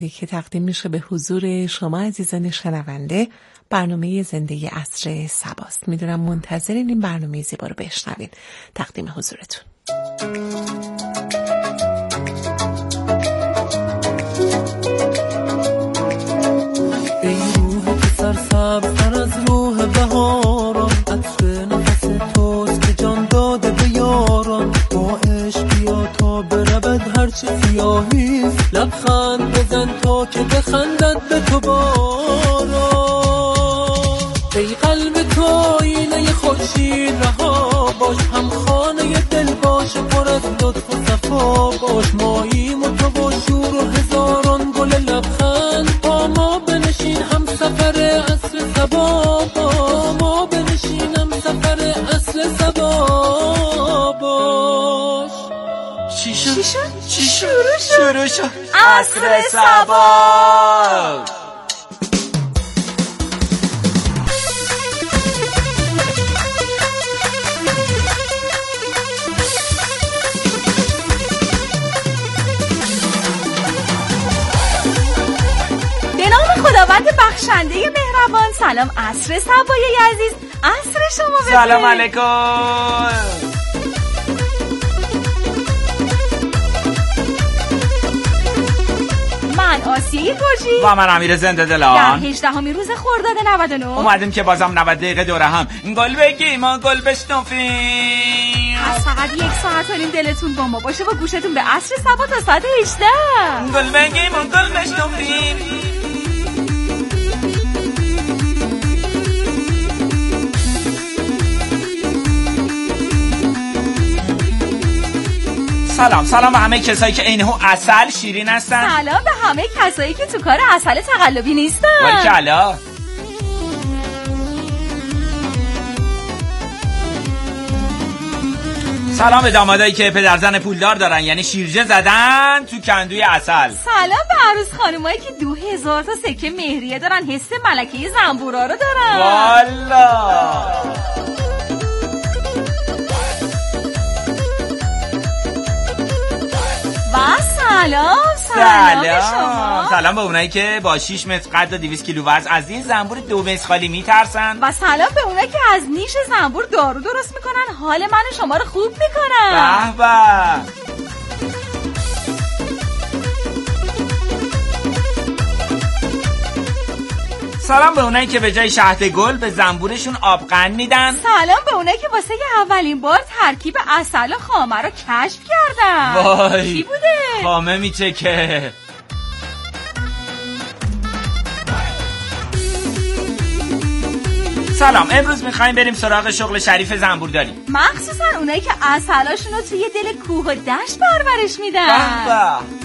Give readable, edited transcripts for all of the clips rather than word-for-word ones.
که تقدیم میشه به حضور شما عزیزان شنونده. برنامه زنده عصر صباست. میدونم منتظرین این برنامه زیبا رو بشنوین. تقدیم حضورتون. ای روح که سرسبزتر از روح بهاران، عطر نفس توست که جان داده به یاران. با عشق بیا تا برود هرچی سیاهیست، لبخند بزن تا که بخندد به تو باران. ای قلب تو آینه خورشید رها باش، هم خانه دل باش، پر از لطف و صفا باش. ماییم و تو با شور و هزاران گل لبخند، با ما بنشین هم سفر عصر صبا، با ما بنشین هم سفر عصر صبا باش. چی شد؟ شروع شد عصر صبا. خداوند بخشنده مهربان، سلام عصر صبای عزیز، عصر شما بخیر. سلام علیکم. من آسیه گرجی و من امیر زنده دلان. در 18مین روز خرداد 99 اومدیم که بازم 90 دقیقه دوره هم گل بگیم و گل بشنفیم. پس فقط 1 ساعت و نیم دلتون با ما باشه و گوشتون به عصر صبا تا ساعت 18. گل بگیم و گل بشنفیم. سلام به همه کسایی که عینه عسل شیرین هستن. سلام به همه کسایی که تو کار عسل تقلبی نیستن. باریکلا. سلام به دامادایی که پدرزن پولدار دارن، یعنی شیرجه زدن تو کندوی عسل. سلام به عروس خانمایی که 2000 تا سکه مهریه دارن، حس ملکه زنبورا رو دارن. والا. و سلام به شما. سلام به اونایی که با 6 متر قد و 200 کیلو وزن از این زنبور 2 متر خالی میترسن. و سلام به اونایی که از نیش زنبور دارو درست میکنن، حال من و شما رو خوب میکنن. به به. سلام به اونایی که به جای شهد گل به زنبورشون آبقند میدن. سلام به اونایی که واسه اولین بار ترکیب عسل و خامه رو کشف کردن. وای چی بوده؟ خامه میچکه. سلام، امروز میخوایم بریم سراغ شغل شریف زنبورداری، مخصوصا اونایی که عسلاشون رو توی دل کوه و دشت پرورش میدن. به.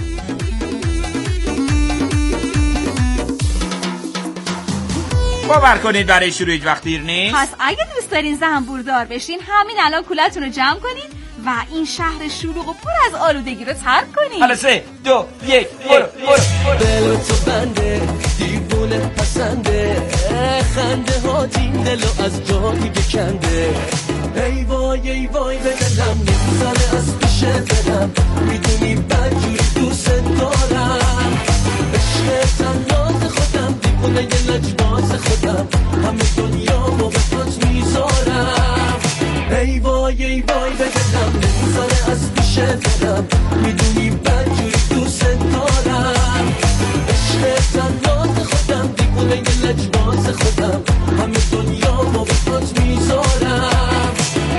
باور کنید برای شروع هیچ وقت دیر نیست. پس اگه دوست دارین زنبوردار بشین، همین الان کولتون رو جمع کنین و این شهر شلوغ و پر از آلودگی رو ترک کنین. حالا 3 2 1 برو. دل تو بنده دیوونه پسنده، خنده ها این دلو از جایی بکنده. ای وای به دلم نمیزنه از پیش دلم، میدونی بدجوری دوست دارم. عشق تناز خودم دیوونه یه لجباز خودم، همه دنیا رو به پات میذارم. ای وای به دلم نمیزنه از پیش دلم، میدونی بدجوری دوست دارم. عشق تناز خودم دیوونه یه لجباز خودم، همه دنیا رو به پات میذارم.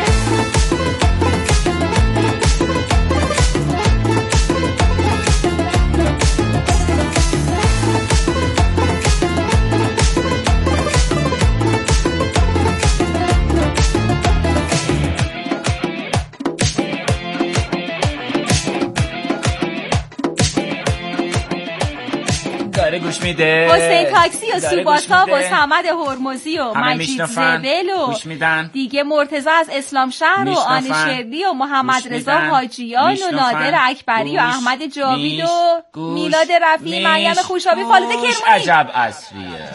گوش میده حسین تاکسی و سوباتا و صمد هرمزی و مجید زبل و دیگه مرتضی از اسلام شهر و آنی شرلی و محمد رضا حاجیان و نادر اکبری و احمد جاوید و میلاد رفیعی، مریم خوشابی، خالد کرمانی. عجب عصریه.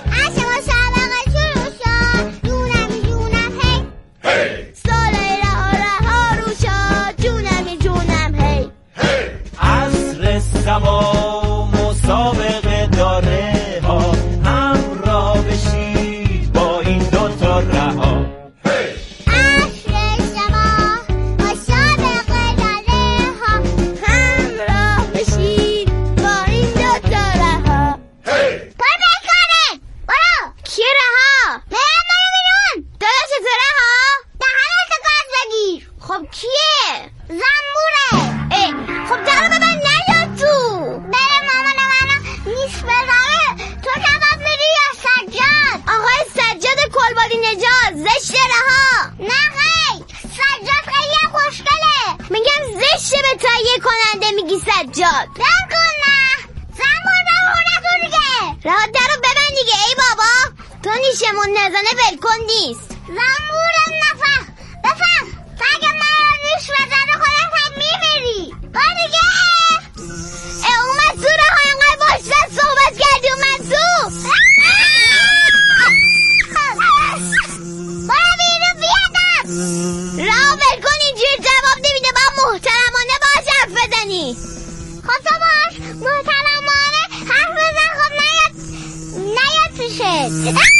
عصر صبا مسابقه رها درو ببند دیگه ای بابا. تو نیشمون نزنه ولکن نیست. زنبورم نفهم بفهم تا اگه من نیش بزنه خودت هم میمیری. با دیگه اومد تو رها اینقدر باشتن صحبت کردی اومد تو. برو بیرون بیادم. رها ولکن اینجور جواب نمیده با محترمانه باش حرف بزنی. خب تو باش محترمانه حرف بزن. خب نیاد پیشت.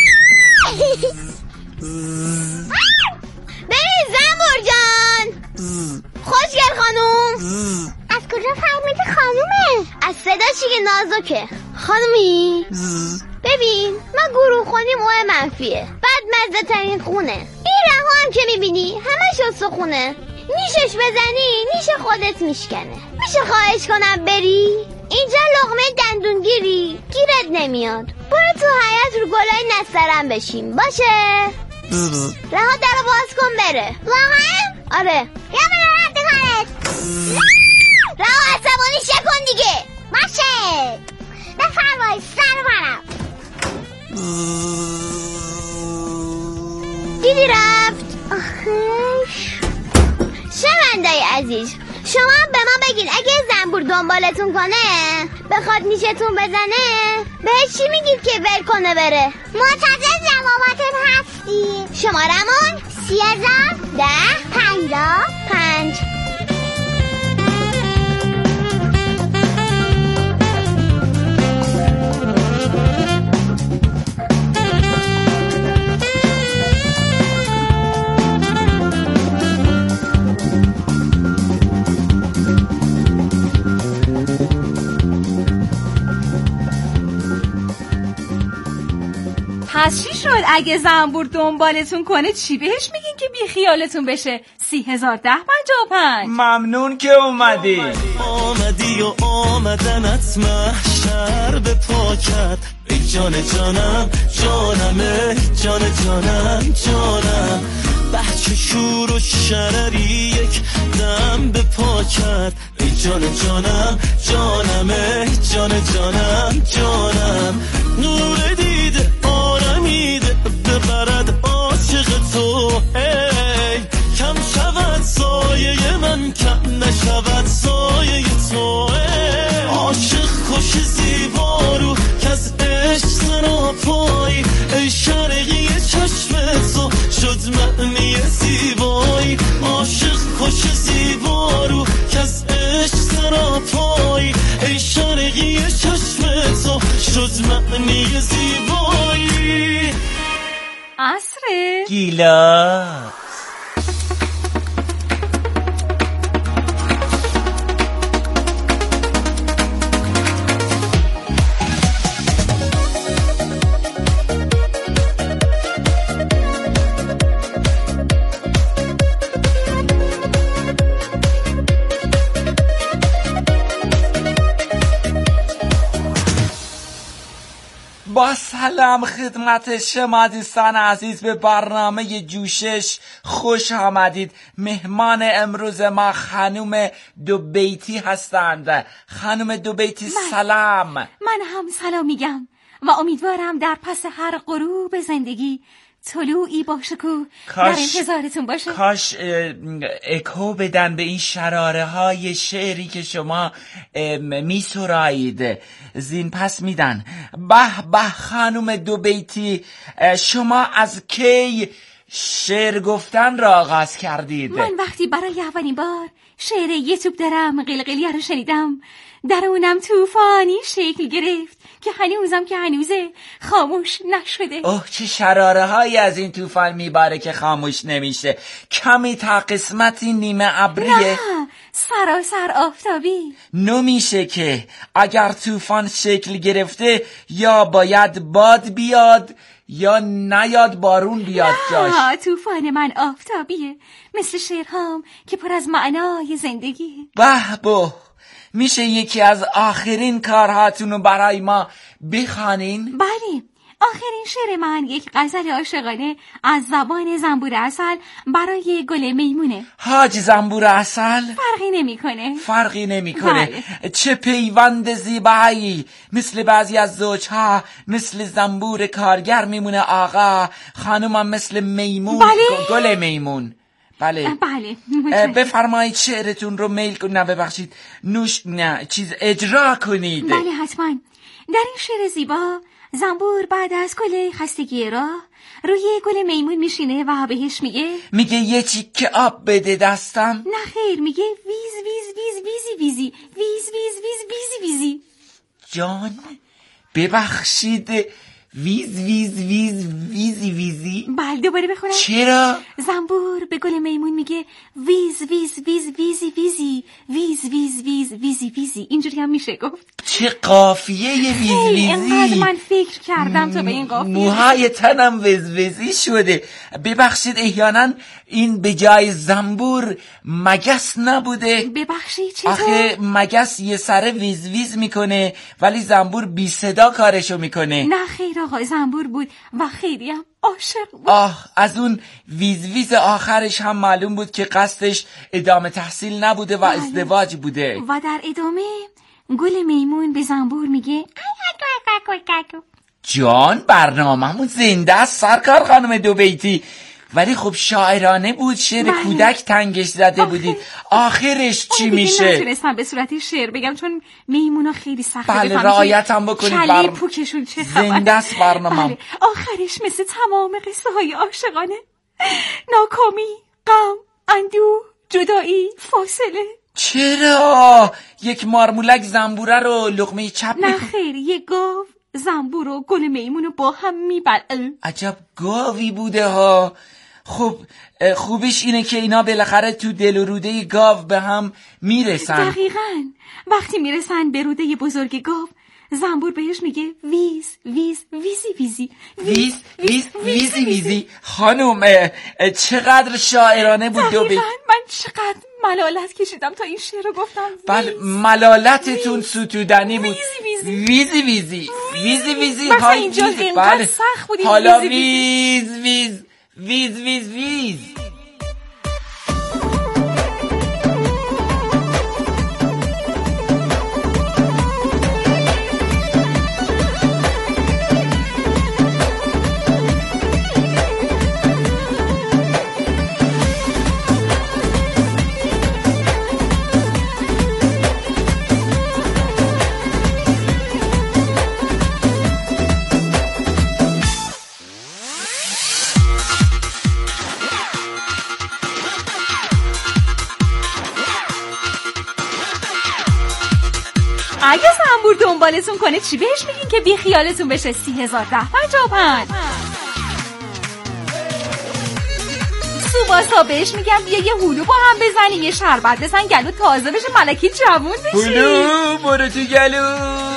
ببین زنبور جان. خوشگل خانوم. از کجا فهمیدی خانومه؟ از صداشی که نازکه. خانومی ببین ما گروه خونیم اوه منفیه بعد مزه ترین خونه. این رها هم که میبینی همش استخونه. نیشش بزنی نیش خودت میشکنه. میشه خواهش کنم بری؟ اینجا لقمه دندونگیری گیرت نمیاد. برو تو حیاط رو گلای نسترن بشیم باشه؟ رها درو باز کن بره. واقعا؟ آره. یا برو رد کارت. رها عصبانی شکن دیگه. باشه بفرمایید سرورم. دیدی رفت. آخش شنونده‌ی عزیز شما به ما بگین اگه زنبور دنبالتون کنه بخواد نیشتون بزنه بهش چی میگید که ول کنه بره؟ منتظر جواباتون هستیم. شمارمون 301055. پس چی شد اگه زنبور دنبالتون کنه چی بهش میگین که بی خیالتون بشه؟ 301055. ممنون که اومدی و آمدنت محشر به پا کرد. ای جان جانم جانم جان جانم جانم. بچه شور و شرری یک دم به پا کرد. ای جان جانم جانم جان جانم جانم. نور دیده آرمیده ببرد عاشق تو. ای کم شود سایه من کم نشود سایه تو. عاشق خوش زیبا رو که از عشق سراپایی. ای شرقی چشم تو شد معنی زیبایی. عاشق خوش زیبا رو که از عشق سراپایی. ای شرقی چشم تو شد معنی زیبایی. عصره گیلاس. با سلام خدمت شما دوستان عزیز به برنامه جوشش خوش آمدید. مهمان امروز ما خانم دوبیتی هستند. خانم دوبیتی سلام. من هم سلام میگم و امیدوارم در پس هر غروب زندگی طلوعی باشه که در انتظارتون باشه. کاش اکو بدن به این شراره های شعری که شما می سرایید. زین پس میدن. به به خانم دوبیتی شما از کی شعر گفتن را آغاز کردید؟ من وقتی برای اولین بار شعر یوتیوب درم قلقلیه رو شنیدم در اونم طوفانی شکل گرفت که هنوزه خاموش نشده. اوه چه شراره هایی از این طوفان میباره که خاموش نمیشه. کمی تا قسمتی نیمه ابریه. نه سراسر آفتابی. نمیشه که اگر طوفان شکل گرفته یا باید باد بیاد یا نیاد بارون بیاد جاش. طوفان من آفتابیه مثل شعرهام که پر از معنای زندگیه. به میشه یکی از آخرین کارهاتونو برای ما بخوانین؟ بله آخرین شعر من یک غزل عاشقانه از زبان زنبور عسل برای گل میمونه. حاج زنبور عسل فرقی نمیکنه. بله. چه پیوند زیبایی، مثل بعضی از زوجها مثل زنبور کارگر میمونه آقا، خانومم مثل میمون. بله. گل میمون. بله بفرمایید شعرتون رو میل کنید. نه ببخشید اجرا کنید. بله حتما. در این شعر زیبا زنبور بعد از کل خستگی راه روی گل میمون میشینه و بهش میگه یه چیکه آب بده دستم. نه خیر، میگه ویز ویز ویز ویزی ویزی ویز ویز ویز ویزی ویزی. جان ببخشید، ویز ویز ویز ویزی ویزی. بله دوباره بخونم. چرا؟ زنبور به گل میمون میگه ویز ویز ویز ویزی ویزی ویز ویز ویز ویزی ویزی. اینجوری هم میشه گفت. چه قافیه ویز ویزی. اینقدر من فکر کردم تو به این قافیه. موهای تنم ویز ویزی شده. ببخشید احیانا این به جای زنبور مگس نبوده؟ ببخشید چطور؟ آخه مگس یه سره ویز ویز میکنه ولی زنبور بی صدا کارشو میکنه. نه خیر آقا، زنبور بود و خیلی هم عاشق بود. از اون ویز ویز آخرش هم معلوم بود که قصدش ادامه تحصیل نبوده و ازدواج بوده. و در ادامه گل میمون به زنبور میگه جان برنامه‌مون زنده است سرکار خانم دو بیتی، ولی خب شاعرانه بود، شعر کودک تنگش زده بودید. آخرش چی میشه؟ نتونستم به صورت شعر بگم چون میمونا خیلی سخته. بله رعایت هم بکنید. کله پوکشون چه خبر؟ زنده است برنامه. بله. آخرش مثل تمام قصه های عاشقانه، ناکامی، غم، اندوه، جدایی، فاصله. چرا؟ یک مارمولک زنبوره رو لقمه چپ نه خیر، یک گاو زنبور و گل میمونو با هم میبلعه. عجب گاوی بوده ها. خب خوبش اینه که اینا بالاخره تو دل و روده گاو به هم میرسن. دقیقاً. وقتی میرسن به روده بزرگ گاو، زنبور بهش میگه ویز ویز ویزی ویزی ویز ویز ویزی ویزی. خانم چقدر شاعرانه بود. دقیقاً. من چقدر ملالت کشیدم تا این شعر رو گفتم. بله ملالتتون ستودنی بود. ویزی ویزی ویزی ویزی. مثلا اینجا اینقدر سخت بود. حالا ویز ویز ویز ویز ویز. اگه زنبور دنبالتون کنه چی بهش میگین که بی خیالتون بشه؟ 301055. سوباسا بهش میگم بیا یه هلو با هم بزنیم، یه شربت بزن گلو تازه بشه، ملکی جوون بشی. هلو برو تو گلو.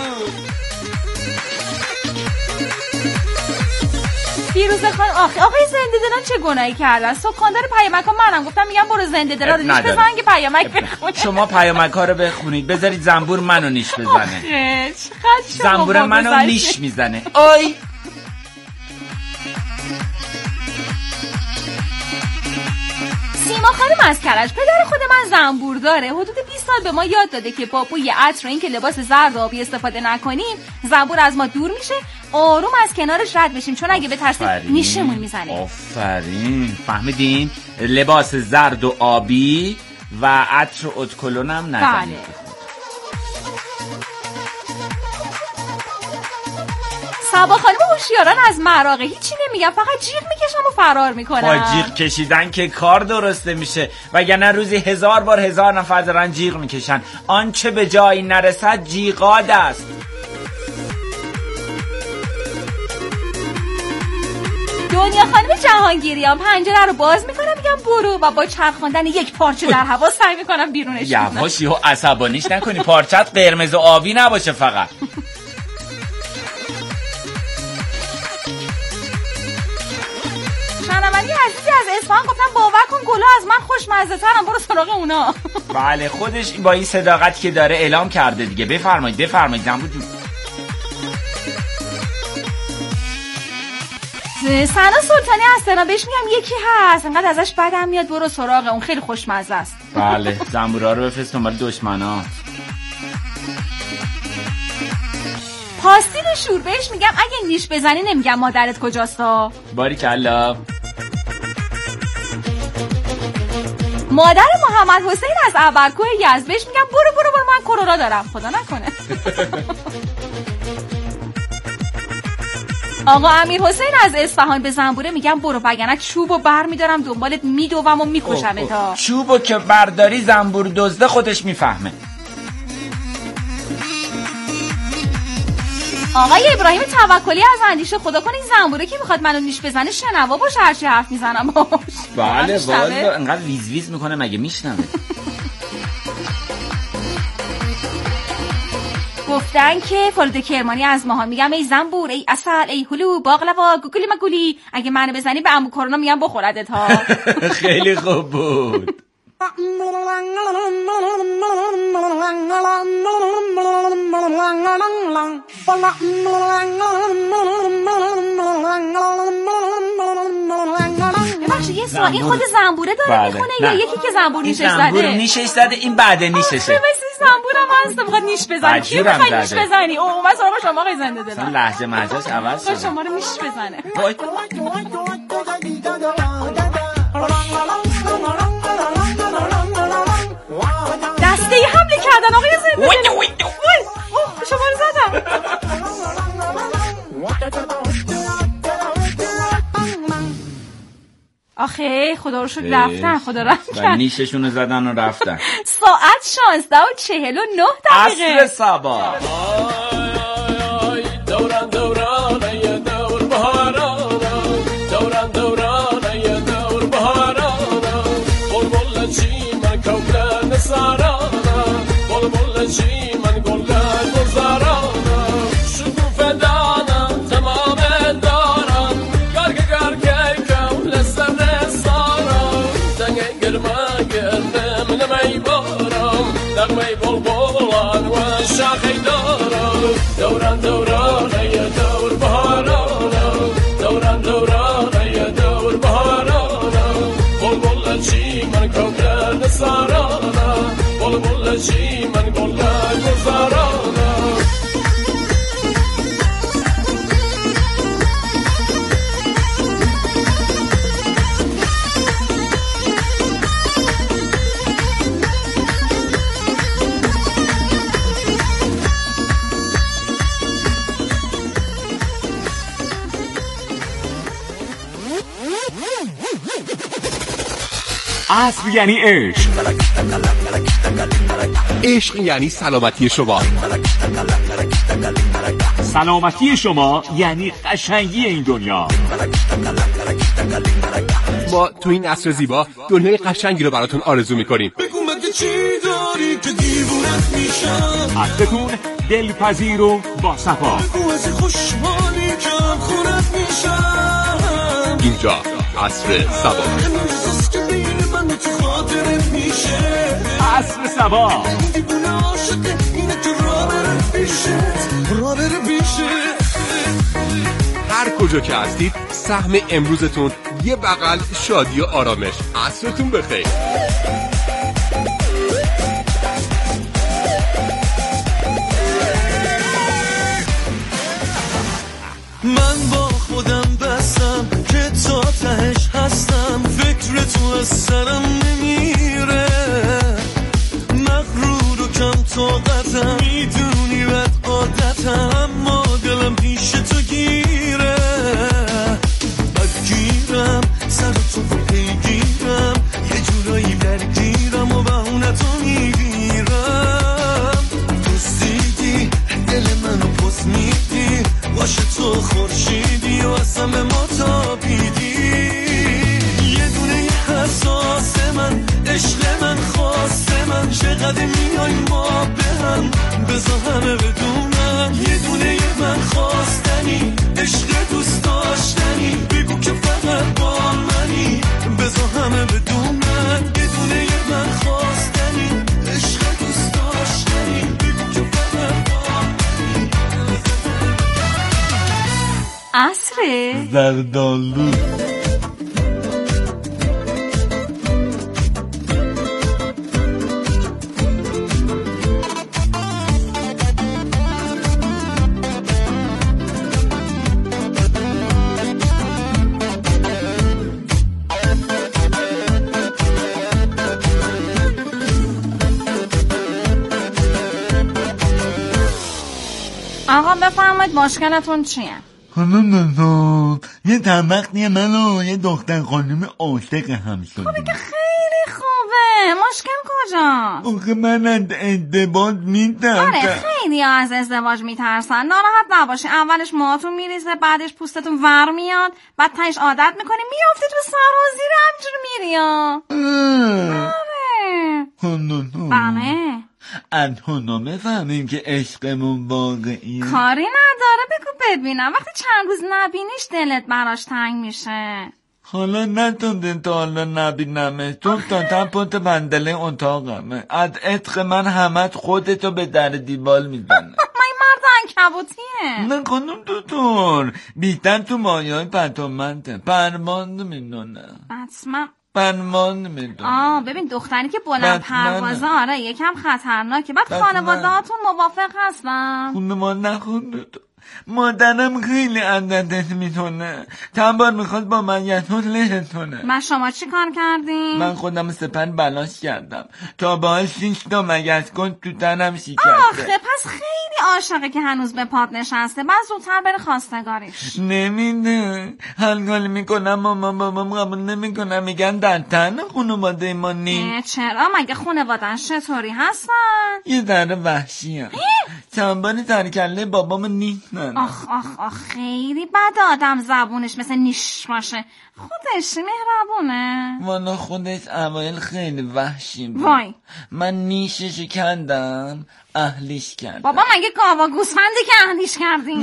فیروزه خان آقای زنده دلان چه گناهی کردن؟ سکاندار پیامک ها منم گفتم میگم برو زنده دلان رو نیش بزن که پیامک بخونه. شما پیامک ها رو بخونید، بذارید زنبور منو نیش بزنه. زنبور منو نیش میزنه. آی سیما خانم از کرج، پدر خود من زنبور داره. حدود 20 سال به ما یاد داده که با بوی عطر این که لباس زرد و آبی استفاده نکنیم زنبور از ما دور میشه، آروم از کنارش رد بشیم، چون اگه به ترسیم نیشمون میزنه. آفرین فهمیدین؟ لباس زرد و آبی و عطر و ادکلون هم نزنید. بله. سبا خانم هوشیاران از مراغه هیچی نمیگم، فقط جیغ میکشم و فرار میکنم. با جیغ کشیدن که کار درسته میشه، وگرنه روزی 1000 بار 1000 نفر دارن جیغ میکشن. آنچه به جایی نرسد جیغاد است. دنیا خانم جهانگیریان پنجره رو باز میکنم میگم برو و با چرخاندن یک پارچه در هوا سعی میکنم بیرونش کنم. یواشی و عصبانیش نکنی، پارچت قرمز و آبی نباشه فقط. شنوندی عزیزی از اصفهان گفتم باور کن گلا از من خوشمزه ترم، برو سراغ اونا. بله خودش با این صداقت که داره اعلام کرده دیگه. بفرمایید زنبور جون. سنا سلطانی هستن، بهش میگم یکی هست انقدر ازش بدم میاد، برو سراغ اون، خیلی خوشمزه است. بله زنبورا رو بفرست دنبال دشمنا. پاستیل شور، بهش میگم اگه نیش بزنی نمیگم مادرت کجاستا. باریکلا. مادر محمد حسین از ابرکوه یزد، بهش میگم برو من کرونا دارم، خدا نکنه. آقا امیر حسین از اصفهان به زنبوره میگم برو، وگرنه چوبو بر میدارم دنبالت میدوم و میکشم تا. چوبو که برداری زنبور دزده خودش میفهمه. آقای ابراهیم توکلی از اندیشه، خدا کنه این زنبوره که میخواد منو نیش بزنه شنوا باشه، هرچی حرف میزنم باش. بله والا انقدر ویز ویز میکنه مگه میشنوه؟ گفتن که فالوده کرمانی از ماها، میگم ای زنبور، ای عسل، ای هلو، باقلوا، گوگلی مگولی، اگه منو بزنی به عمو کرونا میگم بخوردت ها. خیلی خوب بود. یه سوال، این خود زنبوره داره میخونه یا یکی که زنبور نیشش زده؟ زنبور نیشش زده، این بعد نیششه. مثل زنبورم هست میخواد نیش بزنه. کی میخواد نیش بزنی؟ او من سراغ شما آقای زنده دلم. لهجه مجاز عوض شده. شما رو نیش بزنه. دسته حمله کردن آقای زنده دلم. شما رو زدم. آخه خدا رو شکر رفتن، خدا رحم کرد. نیششون رو زدن و رفتن. ساعت 16:49 عصر صبا. دوران دوران یه دور بهارانه، دوران دوران یه دور بهارانه، بلبل چی من کولن سارانه، بلبل چی من گلن گذارانه، شکوفه دانم تمام دارم، گرگه کول سر سارم، دنگه گرمه نمی بارم، نغمه بلبلان و شاخی دارم. دوران دوران یه دور بهارانه، دوران دوران یه دور بهارانه، بلبل چی من کولن سارانه، بلبل چی من گلن گذارانه. عصر یعنی عشق، عشق یعنی سلامتی شما، سلامتی شما یعنی قشنگی این دنیا. ما تو این عصر زیبا دنیای قشنگی رو براتون آرزو میکنیم. بگو مگه چی داری که دیوونت میشم، عصرتون دلپذیر و با صفا. بگو از خوشحالی که خونت میشم، اینجا عصر صبا. عصر صبا. هر کجا که هستید سهم امروزتون یه بغل شادی و آرامش. عصرتون بخیر. من با خودم بستم که تا تهش هستم، فکر تو از سرم نمیره، مغرور و کم طاقتم، میدونی بد عادتم، اما دلم پیش تو گیره، بدگیرم سر تو پیگیرم، یه جورایی درگیرم و بهونتو میگیرم، دوستیدی دل منو پس میدی، باشه تو خورشیدی و اصلا به ما تابیدی، یه دونه حساس من، عشق من، خواست من، چقدر میای ما به هم، بذار همه بدونن، یه دونه من خواستنی، عشق دوست داشتنی، بگو که فقط با منی، بذار همه بدونن، یه دونه من خواستنی، عشق دوست داشتنی، بگو که فقط با منی. عصره؟ زردالو. آقا بفرمایید مشکلتون چیه؟ خانم یه وقتی من و یه دختر خانم عاشق هم شدیم. خب که خیلی خوبه. مشکل کجا؟ آخه من از ازدواج میترسم. آره خیلی از ازدواج میترسن. ناراحت نباشی، اولش موهاتون میریزه، بعدش پوستتون ور میاد، بعد تاش عادت میکنی میافتی تو سرازیر همجور میری. آره بله از هنومه فهمیم که عشقمون واقعیه. کاری نداره بگو ببینم. وقتی چند روز نبینیش دلت براش تنگ میشه. حالا نتوندین تا حالا نبینمه چون تا پونت بندله اتاقمه. از عشق من همت خودتو به در دیوال میزنه. من مرد عنکبوتیه. نه خانم دکتر بیشتر تو مایه‌های پتومنده. پرواز میدونه. حتما پرواز میدونه. ببین دختری که بلند پروازه آره یکم خطرناکه. بعد خانواده‌هاتون موافق هستن؟ خانواده نخونده مادرم خیلی عددت میتونه. چند بار میخواد با من یتونه. من شما چی کار کردیم؟ من خودم سپر بلاش کردم تا باید 6 تا مگس کن تو تنم شکسته. آخه پس خیلی عاشقه که هنوز به پات نشسته. بعد زودتر بره خواستگاریش. نمیده حلقالی میکنم بابام قبول نمیکنم. میگن در تن خانواده ما نیست. چرا؟ مگه خانواده‌اش چطوری هستن؟ یه ذره وحشی هم. چند باری سرکله بابام نیستن. آخ خیلی بد آدم زبونش مثل نیش باشه. خودش مهربونه. والا خودش اوایل خیلی وحشی بود. وای من نیششو کندم اهلیش کردم. بابا مگه گاوا گوسفندی که اهلیش کردیم؟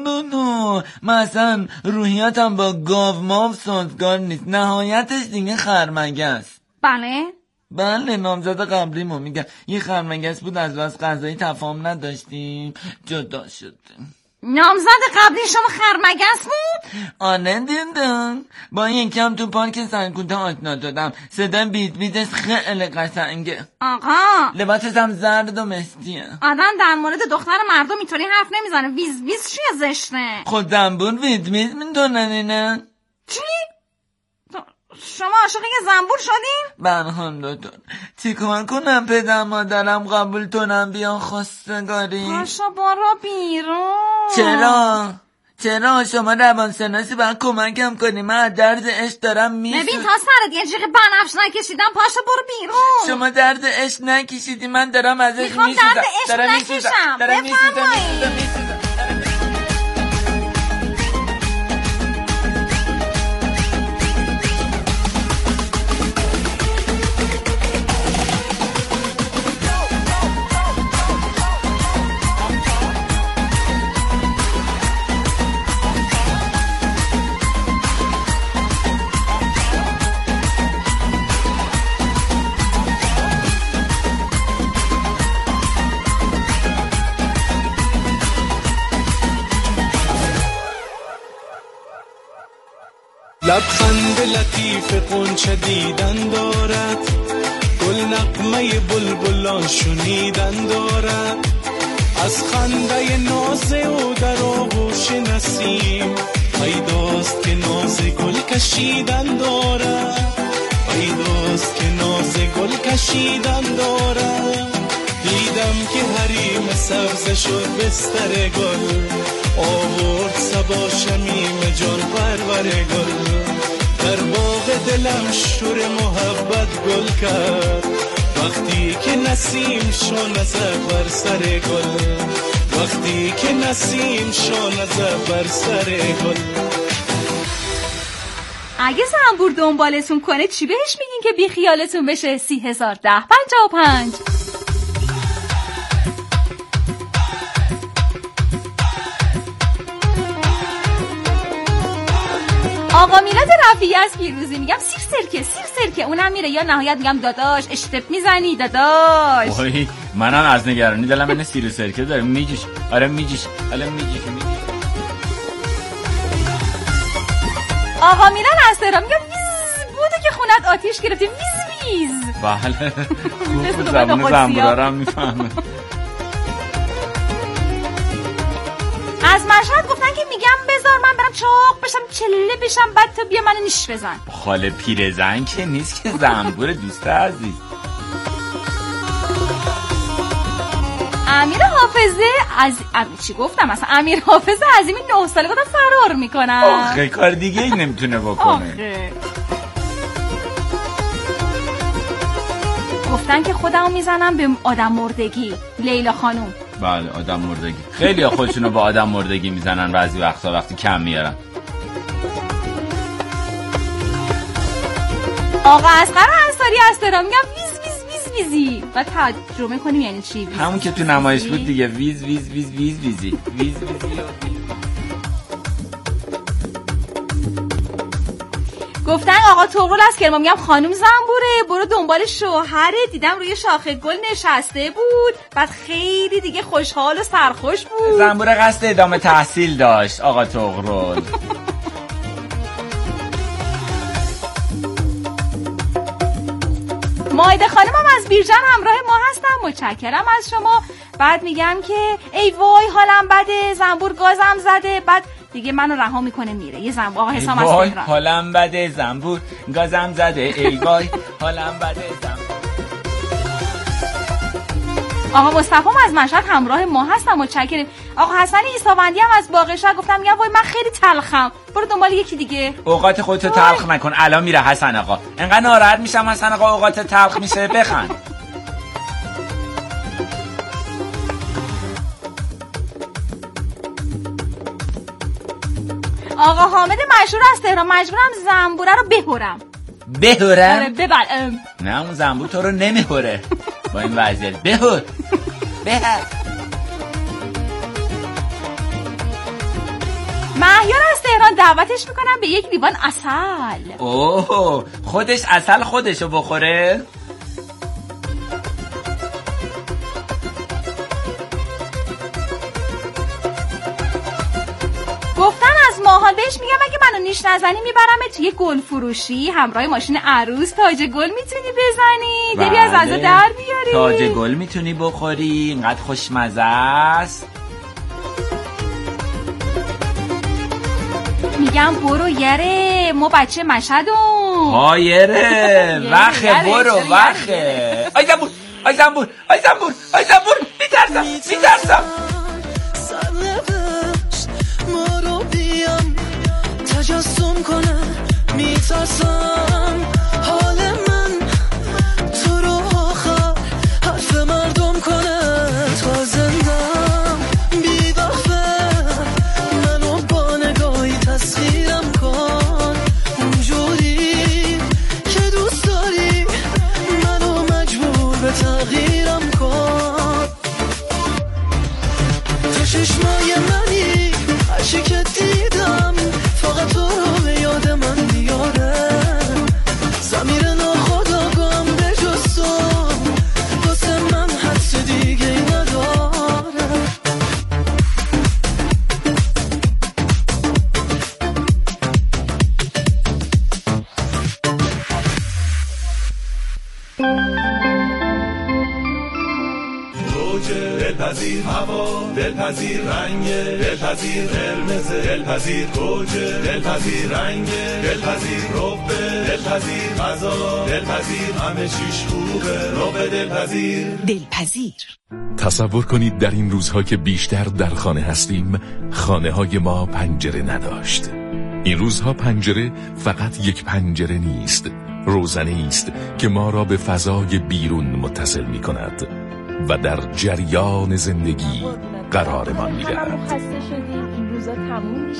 من اصلا روحیاتم با گاو ماو سازگار نیست. نهایتش دیگه خرمگس. بله نامزد قبلیمو میگم. یه خرمگس بود از واسه غذایی تفاهم نداشتیم جدا شدیم. نامزد قبلی شما خرمگس بود؟ آره دیدم. با یکم تو پارک سنگکوته آشنا شدم. صدای بیت بیتش خیلی قشنگه. آقا لباسش هم زرد و مستیه. آدم در مورد دختر مردم اینطوری حرف نمیزنه. ویز ویز چیه زشته؟ خود زنبور ویز ویز میدونن اینه. چی؟ شما عاشق یه زنبور شدین؟ برهان دکتر چی کار کنم پدر مادرم قبول کنم بیان خواستگاری؟ پاشا برو بیرون. چرا شما روانشناسی باید کمکم کنی. من از درد عشق دارم میسوزم. ببین تا سرت یه جیغ بنفش نکشیدم. پاشا برو بیرون. شما درد عشق نکشیدی من دارم ازش میسوزم. میخوام درد عشق نکشم. بفرمایید. لبخند لطیف قنچه دیدن دارد، گل نغمه بلبلان شنیدن دارد، از خنده ناز او در آغوش نسیم پیداست که ناز گل کشیدن دارد، پیداست که ناز گل کشیدن دارد. دیدم که حریم سبز شد بستر گل، آورد صبا شمیم جان پرور گل، در باغ دلم شور محبت گل کرد، وقتی که نسیم شانه زد بر سر گل، وقتی که نسیم شانه زد بر سر گل. اگه زنبور دنبالتون کنه چی بهش میگین که بی خیالتون بشه؟ 301055. آقا میلاد رفیعی از پیروزی میگم سیر سرکه اونم میره یا نهایت میگم داداش اشتپ میزنی داداش. وای منم از نگرانی دلم اینه سیر سرکه داره میجیش. آره میجیش الان میجیش. آقا میرن از تهران میگن ویز بودو که خونت آتیش گرفتی ویز ویز. بله خوب زبون زنبورا رو هم میفهمه. از مشهد گفتن که میگم بذار من برم چاق بشم چله بشم بعد تو بیا منو نیش بزن. خاله پیرزن که نیست که زنبور دوست عزیز. امیر حافظه از چی گفتم اصلا امیر حافظه عظیمی 9 ساله گفتم فرار میکنم. آخه کار دیگه ای نمیتونه بکنه. گفتن که خودمو میزنم به آدم مردگی. لیلا خانوم. بله آدم مردگی. خیلی ها خودشونو با آدم مردگی میزنن بعضی وقتا وقتی کم میارن. آقا اصغر انصاری از تهران میگم ویز ویز ویز ویزی. بعد ترجمه کنیم یعنی چی ویز؟ همون که تو نمایش بود دیگه ویز ویز ویز ویز ویزی. ویز ویزی. گفتن آقا طغرل از کرمان میگم خانم زنبوره برو دنبال شوهره. دیدم روی شاخه گل نشسته بود بعد خیلی دیگه خوشحال و سرخوش بود. زنبوره قصد ادامه تحصیل داشت آقا طغرل. مایده خانم هم از بیرجان همراه ما هستم. متشکرم از شما. بعد میگم که ای وای حالم بده زنبور گازم زده. بعد دیگه منو رها میکنه میره. یه زنبور آقا حسام از تهران. حالم بده زنبور گازم زده ای وای حالم بده زنبور. آقا مصطفی از مشهد همراه ما هستم. متشکرم. آقا حسن ایساوندی هم از باقشهر گفتم میگم وای من خیلی تلخم برو دنبال یکی دیگه. اوقات خودتو تلخ نکن الان میره حسن آقا. انقدر ناراحت میشم حسن آقا اوقات تلخ میشه بخند. آقا حامد مشهور از تهران مجبورم زنبوره رو بهورم. بهورم؟ ببلم. نه اون زنبور تو رو نمیهوره با این وضعیت. بهور مهیار از تهران دعوتش میکنم به یک لیوان عسل. اوه خودش عسل خودشو بخوره؟ گفتن از ماهان بهش میگم اگه منو نیش نزنی میبرم توی گل فروشی همراه ماشین عروس تاج گل میتونی بزنی. داری از غذا در بیاری. تاج گل میتونی بخوری اینقدر خوشمزه است. میگم برو یره ما بچه مشهدم. هایره وخه برو وخه. آی زنبور آی زنبور آی زنبور آی زنبور میترسم. تجسم کنه میترسم حال من تو رو آخر حرف مردم کنه تا زندم بی‌وقفه منو با نگاهی تسخیرم کن اونجوری که دوست داری منو مجبور به تغییرم کن. تو چشمای منی هرچی که دیدم فقط تو رو به یاد من میاره. ضمیر ناخودآگاهم به جز تو واسه من حدس دیگه نداره. دلپذیر هوا دلپذیر رنگ دلپذیر قرمز دلپذیر گوجه دلپذیر رنگ دلپذیر ربه دلپذیر غذا دلپذیر همه چیش خوبه ربه دلپذیر. تصور کنید در این روزها که بیشتر در خانه هستیم خانه های ما پنجره نداشت. این روزها پنجره فقط یک پنجره نیست، روزنه است که ما را به فضای بیرون متصل می کند و در جریان زندگی قرارمان می دهد.